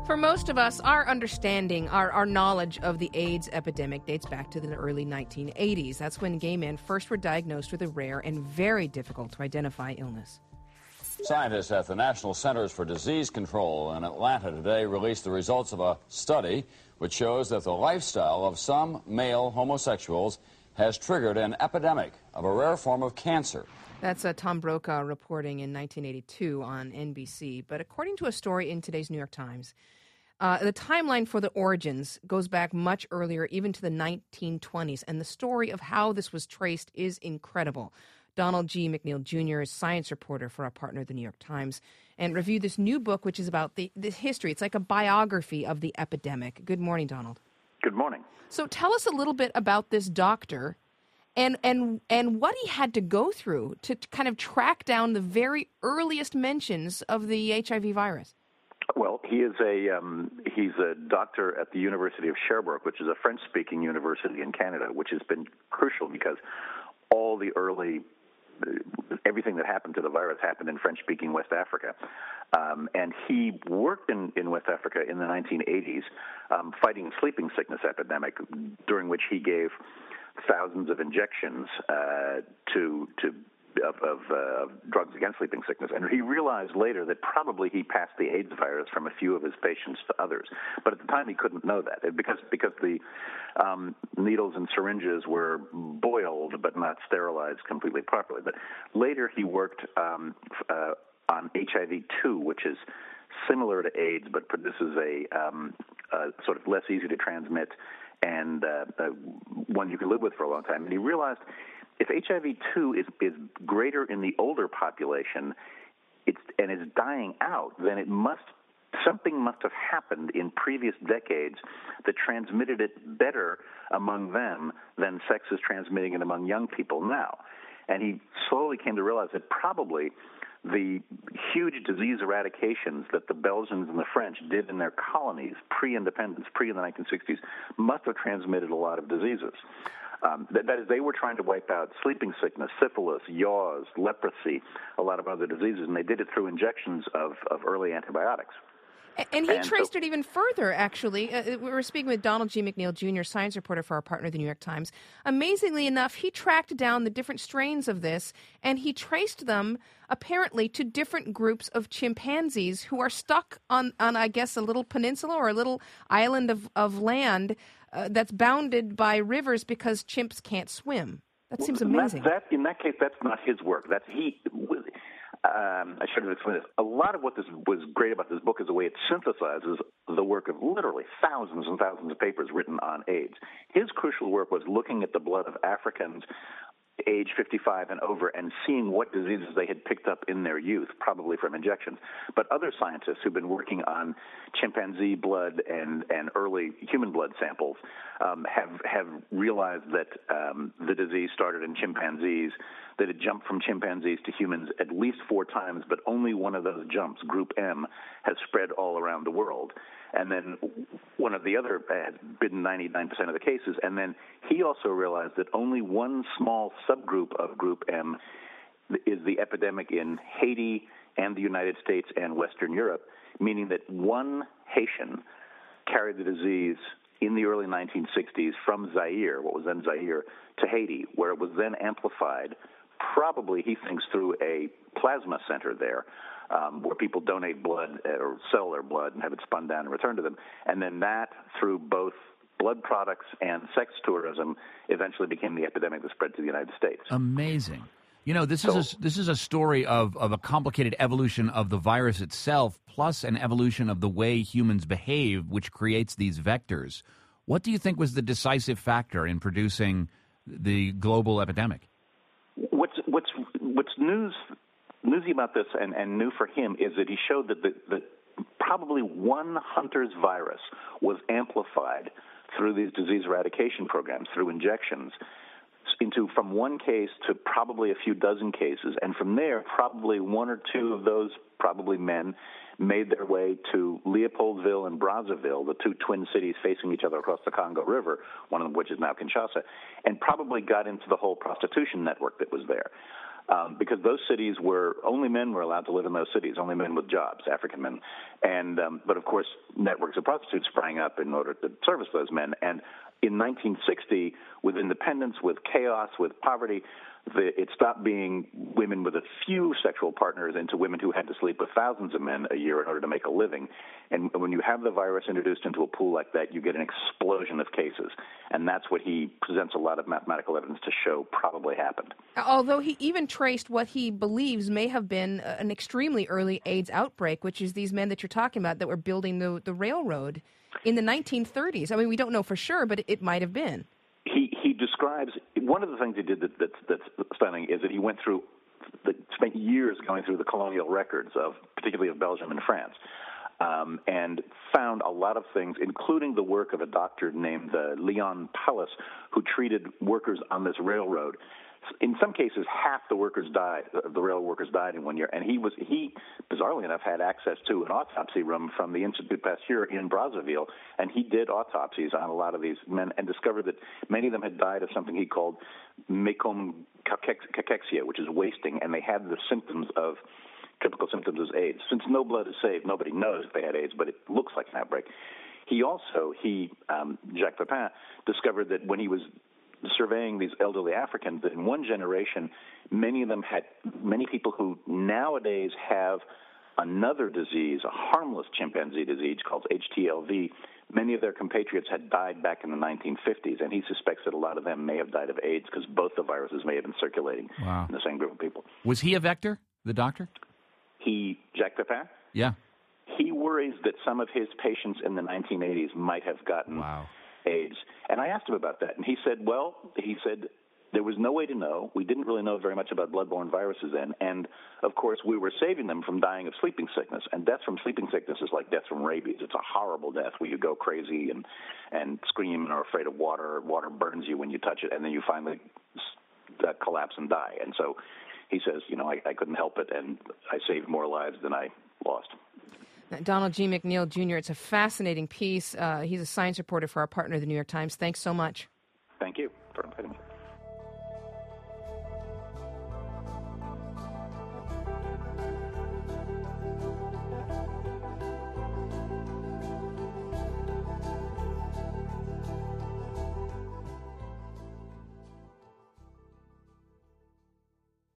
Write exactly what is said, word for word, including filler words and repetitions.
For most of us, our understanding, our, our knowledge of the AIDS epidemic dates back to the early nineteen eighties. That's when gay men first were diagnosed with a rare and very difficult to identify illness. Scientists at the National Centers for Disease Control in Atlanta today released the results of a study which shows that the lifestyle of some male homosexuals has triggered an epidemic of a rare form of cancer. That's uh, Tom Brokaw reporting in nineteen eighty-two on N B C. But according to a story in today's New York Times, Uh, the timeline for the origins goes back much earlier, even to the nineteen twenties, and the story of how this was traced is incredible. Donald G. McNeil Junior is science reporter for our partner, the New York Times, and reviewed this new book, which is about the, the history. It's like a biography of the epidemic. Good morning, Donald. Good morning. So tell us a little bit about this doctor and and and what he had to go through to, to kind of track down the very earliest mentions of the H I V virus. Well, he is a um, he's a doctor at the University of Sherbrooke, which is a French-speaking university in Canada, which has been crucial because all the early everything that happened to the virus happened in French-speaking West Africa, um, and he worked in, in West Africa in the nineteen eighties, um, fighting the sleeping sickness epidemic, during which he gave thousands of injections uh, to to. Of, of uh, drugs against sleeping sickness. And he realized later that probably he passed the AIDS virus from a few of his patients to others. But at the time he couldn't know that because because the um, needles and syringes were boiled but not sterilized completely properly. But later he worked um, uh, on H I V two, which is similar to AIDS but produces a, um, a sort of less easy to transmit and uh, uh, one you can live with for a long time. And he realized if H I V two is, is greater in the older population it's, and is dying out, then it must something must have happened in previous decades that transmitted it better among them than sex is transmitting it among young people now. And he slowly came to realize that probably the huge disease eradications that the Belgians and the French did in their colonies pre-independence, pre in the nineteen sixties, must have transmitted a lot of diseases. Um, that, that is, they were trying to wipe out sleeping sickness, syphilis, yaws, leprosy, a lot of other diseases, and they did it through injections of, of early antibiotics. And he and traced so, it even further, actually. Uh, we were speaking with Donald G. McNeil Junior, science reporter for our partner, the New York Times. Amazingly enough, he tracked down the different strains of this, and he traced them, apparently, to different groups of chimpanzees who are stuck on, on I guess, a little peninsula or a little island of, of land uh, that's bounded by rivers because chimps can't swim. That seems amazing. That, that, in that case, that's not his work. That's he... Um, I should have explained this. A lot of what this was great about this book is the way it synthesizes the work of literally thousands and thousands of papers written on AIDS. His crucial work was looking at the blood of Africans age fifty-five and over and seeing what diseases they had picked up in their youth, probably from injections. But other scientists who've been working on chimpanzee blood and, and early human blood samples um, have have realized that um, the disease started in chimpanzees, that it jumped from chimpanzees to humans at least four times, but only one of those jumps, Group M, has spread all around the world. And then one of the other has been ninety-nine percent of the cases. And then he also realized that only one small subgroup of Group M is the epidemic in Haiti and the United States and Western Europe, meaning that one Haitian carried the disease in the early nineteen sixties from Zaire, what was then Zaire, to Haiti, where it was then amplified, probably, he thinks, through a plasma center there, um, where people donate blood or sell their blood and have it spun down and returned to them. And then that, through both blood products and sex tourism, eventually became the epidemic that spread to the United States. Amazing. You know, this so, is a, this is a story of, of a complicated evolution of the virus itself, plus an evolution of the way humans behave, which creates these vectors. What do you think was the decisive factor in producing the global epidemic? What's what's what's news newsy about this and, and new for him is that he showed that the, that probably one hunter's virus was amplified through these disease eradication programs, through injections, into from one case to probably a few dozen cases, and from there, probably one or two of those, probably men, made their way to Leopoldville and Brazzaville, the two twin cities facing each other across the Congo River, one of which is now Kinshasa, and probably got into the whole prostitution network that was there. Um, because those cities were, only men were allowed to live in those cities, only men with jobs, African men. And um, but of course, networks of prostitutes sprang up in order to service those men. And in nineteen sixty, with independence, with chaos, with poverty, the, it stopped being women with a few sexual partners into women who had to sleep with thousands of men a year in order to make a living. And when you have the virus introduced into a pool like that, you get an explosion of cases. And that's what he presents a lot of mathematical evidence to show probably happened. Although he even traced what he believes may have been an extremely early AIDS outbreak, which is these men that you're talking about that were building the, the railroad in the nineteen thirties. I mean, we don't know for sure, but it, it might have been. He he describes, one of the things he did that, that's, that's stunning is that he went through, the, spent years going through the colonial records of, particularly of Belgium and France, um, and found a lot of things, including the work of a doctor named uh, Leon Paulus, who treated workers on this railroad. In some cases, half the workers died, the railroad workers died in one year, and he was he, bizarrely enough, had access to an autopsy room from the Institut Pasteur in Brazzaville, and he did autopsies on a lot of these men and discovered that many of them had died of something he called mecum cachexia, which is wasting, and they had the symptoms of typical symptoms of AIDS. Since no blood is saved, nobody knows if they had AIDS, but it looks like an outbreak. He also, he um, Jacques Pepin, discovered that when he was surveying these elderly Africans, that in one generation, many of them had, many people who nowadays have another disease, a harmless chimpanzee disease called H T L V, many of their compatriots had died back in the nineteen fifties, and he suspects that a lot of them may have died of AIDS because both the viruses may have been circulating wow. in the same group of people. Was he a vector, the doctor? He, Jacques Pepin? Yeah. He worries that some of his patients in the nineteen eighties might have gotten wow. AIDS. And I asked him about that, and he said, well, he said, there was no way to know. We didn't really know very much about bloodborne viruses then. And, of course, we were saving them from dying of sleeping sickness. And death from sleeping sickness is like death from rabies. It's a horrible death where you go crazy and, and scream and are afraid of water. Water burns you when you touch it, and then you finally uh, collapse and die. And so he says, you know, I, I couldn't help it, and I saved more lives than I lost. Donald G. McNeil, Junior, it's a fascinating piece. Uh, he's a science reporter for our partner, the New York Times. Thanks so much. Thank you for inviting me.